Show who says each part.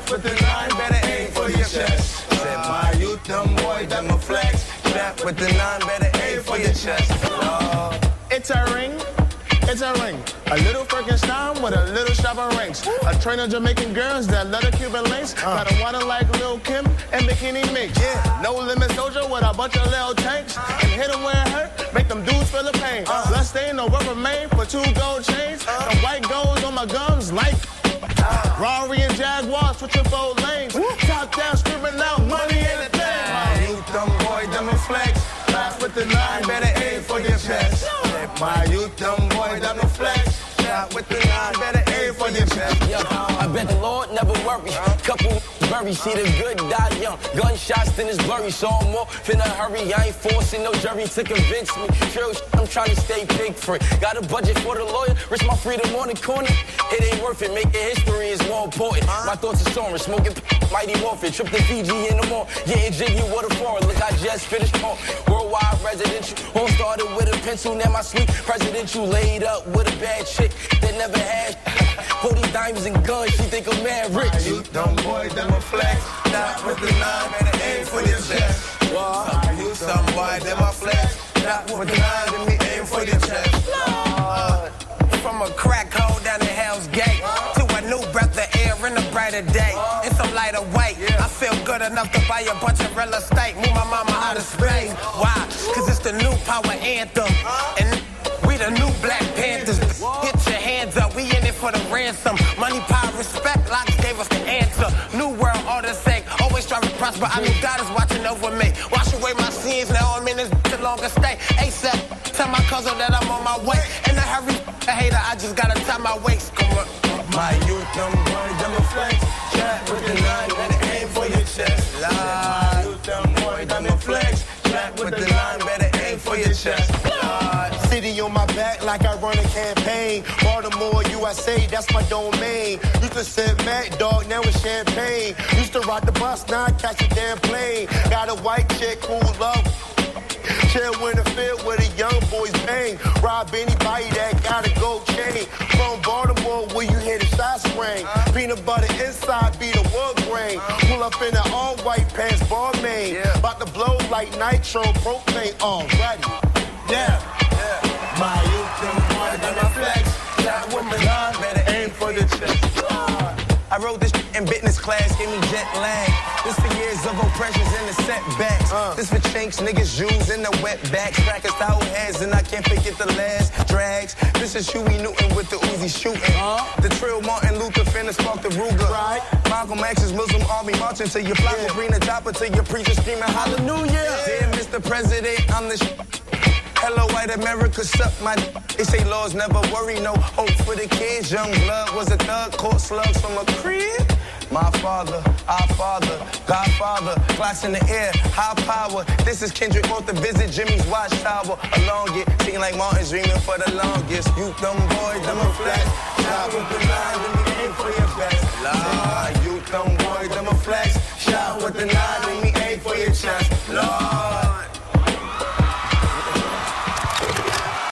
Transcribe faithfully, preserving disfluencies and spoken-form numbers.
Speaker 1: Strapped with the nine, better aim for your chest. Said my youth, them boy, them a flex. Strapped with the nine, better aim for your chest. Oh.
Speaker 2: It's a ring. It's a ring. A little Frankenstein with a little strap of rings. A train of Jamaican girls that love the Cuban links. Uh. Got a water like Lil' Kim and Bikini Mix. Yeah. No limit soldier with a bunch of little tanks. And hit them where it hurt, make them dudes feel the pain. Uh. Blood stain, no rubber made for two gold chains. Uh. The white gold on my gums like uh. Rari and Jaguar switching four lanes. Woo. Top down screaming out money in the thing.
Speaker 1: My youth, them boy, them a flex. Strapped with the nine, better aim for your chest. My youth, them boy, them a flex. Strapped with the nine, better aim for your chest.
Speaker 3: Yo, I bet the Lord never worry. Couple bury, see the good die young. Gunshots, then it's blurry, so I'm more finna hurry. I ain't forcing no jury to convince me. True, I'm trying to stay big free. Got a budget for the lawyer, risk my freedom on the corner. It ain't worth it, making history is more important. My thoughts are soaring, smoking mighty morphin'. Trip to Fiji in the morning, getting jiggy with a foreign. Look, I just finished home. Worldwide residential, all started with a pencil. Now my sweet presidential laid up with a bad chick that never had. Hold these diamonds and guns, she think I'm mad rich.
Speaker 1: My youth, them boy, them a flex. Stop with the nine, better aim for your chest. My youth, some boy, them a flex. Stop with the nine, and me aim for your chest.
Speaker 4: Lord. From a crack hole down in Hell's Gate to a new breath of air in a brighter day. It's a lighter weight. I feel good enough to buy a bunch of real estate. Move my mama out of space. Why? Cause it's the new power anthem. And we the new Black Panthers. Hit your hands up, we in it for the ransom. Money, power, respect, Locks gave us the answer. New world, all the same. Always trying to prosper, I know God is watching over me. Wash away my sins, now I'm in this the longer stay. ASAP, tell my cousin that I'm on my way. In a hurry, a hater, I just gotta tie my waist. Come on.
Speaker 1: My youth, them boys, them a flex. Strapped with the nine, better aim for your chest. My youth, them boys, them a flex. Strapped with the nine, better aim for your chest.
Speaker 2: City on my back like I run a campaign. Baltimore, U S A, that's my domain. Used to sip Mac Dog, now it's champagne. Used to ride the bus, now I catch a damn plane. Got a white chick who love. Chill in the field where the young boys bang. Rob anybody that got a gold chain. From Baltimore where you hear the shots ring. Peanut butter inside be the wood grain. Pull up in an all-white pants, bar main. About to blow like nitro, propane already. Yeah.
Speaker 1: My youth, them boys, them a flex. Stop with my nine, better aim for the chest.
Speaker 3: I wrote this in business class, gave me jet lag. This for years of oppressions and the setbacks. Uh. This for chinks, niggas, Jews, and the wetbacks. Crackers, the whole heads, and I can't forget the last drags. This is Huey Newton with the Uzi shooting. Uh. The Trill Martin Luther finna spark the Ruger. Right. Malcolm X's Muslim army marching to your flock. Yeah. Green a chopper to your preacher screaming hallelujah. Yeah. Dear Mister President, I'm the sh- Hello, white America, suck my d- They say laws never worry, no hope for the kids. Young blood was a thug, caught slugs from a crib. My father, our father, Godfather, glass in the air, high power. This is Kendrick on the visit, Jimmy's watchtower. Along it, singing like Martin's dreaming for the longest. You dumb boys, them a flex.